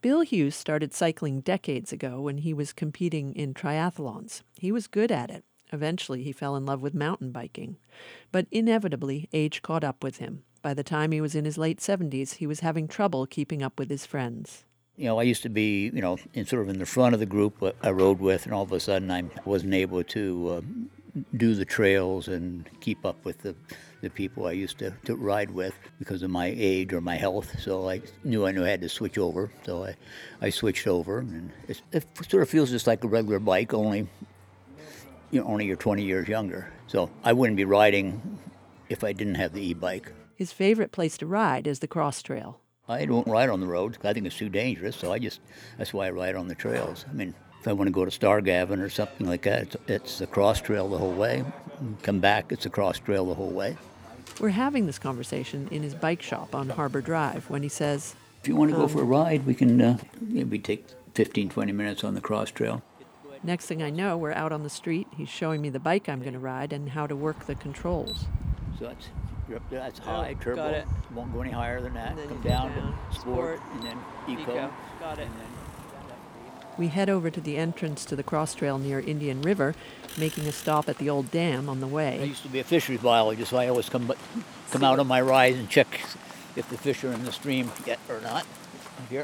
Bill Hughes started cycling decades ago when he was competing in triathlons. He was good at it. Eventually, he fell in love with mountain biking. But inevitably, age caught up with him. By the time he was in his late 70s, he was having trouble keeping up with his friends. I used to be, in the front of the group I rode with, and all of a sudden I wasn't able to do the trails and keep up with the people I used to ride with because of my age or my health. So I knew I had to switch over. So I switched over, and it sort of feels just like a regular bike, only you're 20 years younger. So I wouldn't be riding if I didn't have the e-bike. His favorite place to ride is the Cross Trail. I don't ride on the road. I think it's too dangerous, so that's why I ride on the trails. I mean, if I want to go to Stargavin or something like that, it's the Cross Trail the whole way. Come back, it's the Cross Trail the whole way. We're having this conversation in his bike shop on Harbor Drive when he says, if you want to go for a ride, we can maybe take 15, 20 minutes on the Cross Trail. Next thing I know, we're out on the street. He's showing me the bike I'm going to ride and how to work the controls. So you're up there, that's high, turbo. Got it. Won't go any higher than that. Then Come you go down down, to sport, and then eco. Got it. And then We head over to the entrance to the Cross Trail near Indian River, making a stop at the old dam on the I way. used to be a fisheries biologist, so I always come out on my rides and check if the fish are in the stream yet or not. Here.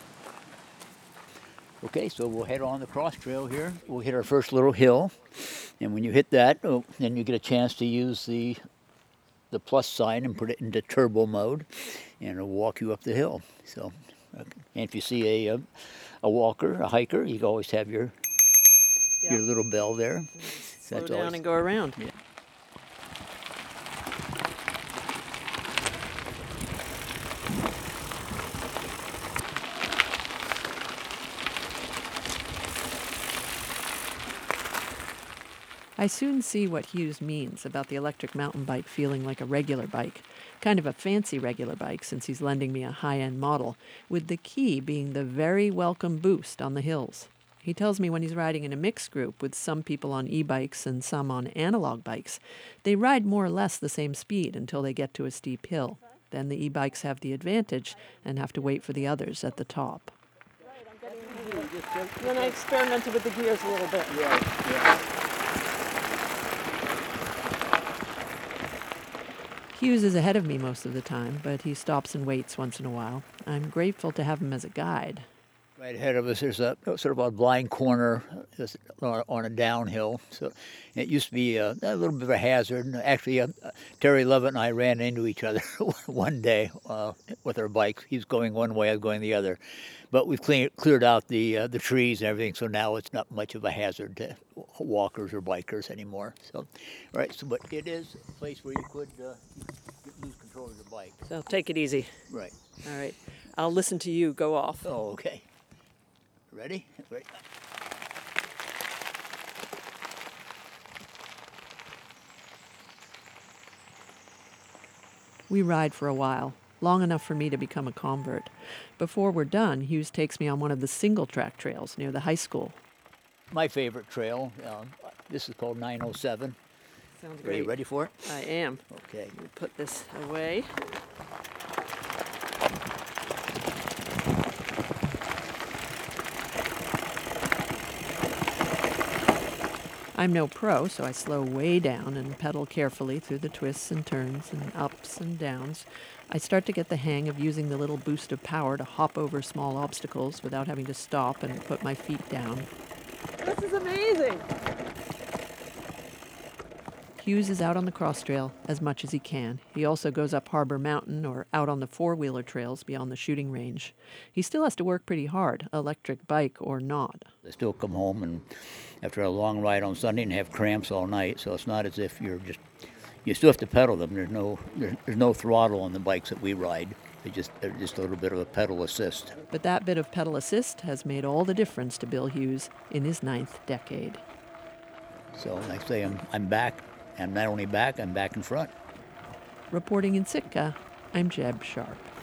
Okay, so we'll head on the Cross Trail here. We'll hit our first little hill, and when you hit that, then you get a chance to use the plus sign and put it into turbo mode, and it'll walk you up the hill. So, and if you see a walker, a hiker, you can always have your little bell there. Slow down and go around. Yeah. I soon see what Hughes means about the electric mountain bike feeling like a regular bike, kind of a fancy regular bike since he's lending me a high-end model, with the key being the very welcome boost on the hills. He tells me when he's riding in a mixed group with some people on e-bikes and some on analog bikes, they ride more or less the same speed until they get to a steep hill. Then the e-bikes have the advantage and have to wait for the others at the top. Then I experimented with the gears a little bit. Yeah. Hughes is ahead of me most of the time, but he stops and waits once in a while. I'm grateful to have him as a guide. Right ahead of us, there's a sort of a blind corner on a downhill. So it used to be a little bit of a hazard. Actually, Terry Lovett and I ran into each other one day with our bikes. He's going one way, I was going the other. But we've cleared out the trees and everything, so now it's not much of a hazard to walkers or bikers anymore. So, right. So, but it is a place where you could lose control of your bike. So take it easy. Right. All right. I'll listen to you. Go off. Oh, okay. Ready? Right. We ride for a while, long enough for me to become a convert. Before we're done, Hughes takes me on one of the single-track trails near the high school. My favorite trail, this is called 907. Sounds Are great. you ready for it? I am. Okay. Let me put this away. I'm no pro, so I slow way down and pedal carefully through the twists and turns and ups and downs. I start to get the hang of using the little boost of power to hop over small obstacles without having to stop and put my feet down. This is amazing! Hughes is out on the Cross Trail as much as he can. He also goes up Harbor Mountain or out on the four-wheeler trails beyond the shooting range. He still has to work pretty hard, electric bike or not. I still come home and after a long ride on Sunday and have cramps all night, so it's not as if you still have to pedal them. There's no throttle on the bikes that we ride. They're just a little bit of a pedal assist. But that bit of pedal assist has made all the difference to Bill Hughes in his 9th decade. So like I say, I'm back. I'm not only back, I'm back in front. Reporting in Sitka, I'm Jeb Sharp.